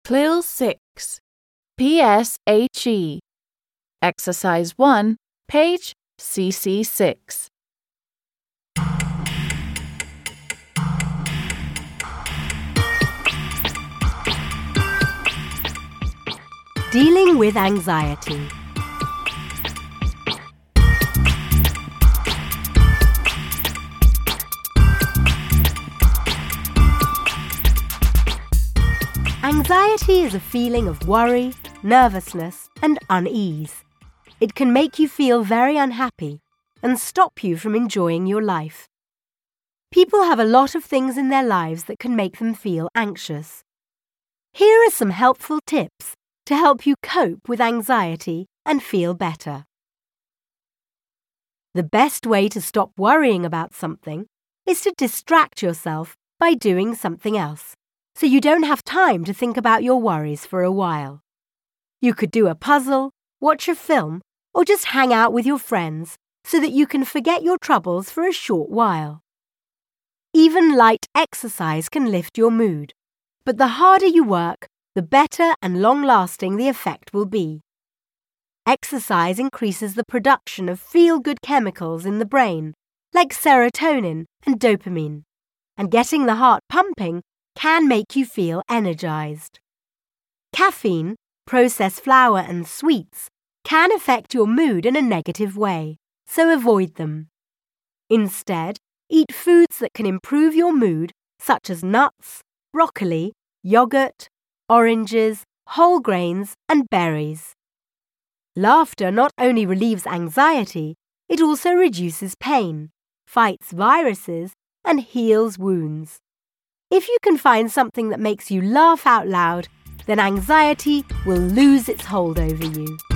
CLIL 6, PSHE, Exercise 1, page CC6. Dealing with anxiety. Anxiety is a feeling of worry, nervousness, and unease. It can make you feel very unhappy and stop you from enjoying your life. People have a lot of things in their lives that can make them feel anxious. Here are some helpful tips to help you cope with anxiety and feel better. The best way to stop worrying about something is to distract yourself by doing something else, so you don't have time to think about your worries for a while. You could do a puzzle, watch a film, or just hang out with your friends so that you can forget your troubles for a short while. Even light exercise can lift your mood, but the harder you work, the better and long-lasting the effect will be. Exercise increases the production of feel-good chemicals in the brain, like serotonin and dopamine, and getting the heart pumping can make you feel energized. Caffeine, processed flour and sweets can affect your mood in a negative way, so avoid them. Instead, eat foods that can improve your mood, such as nuts, broccoli, yogurt, oranges, whole grains, and berries. Laughter not only relieves anxiety, it also reduces pain, fights viruses, and heals wounds. If you can find something that makes you laugh out loud, then anxiety will lose its hold over you.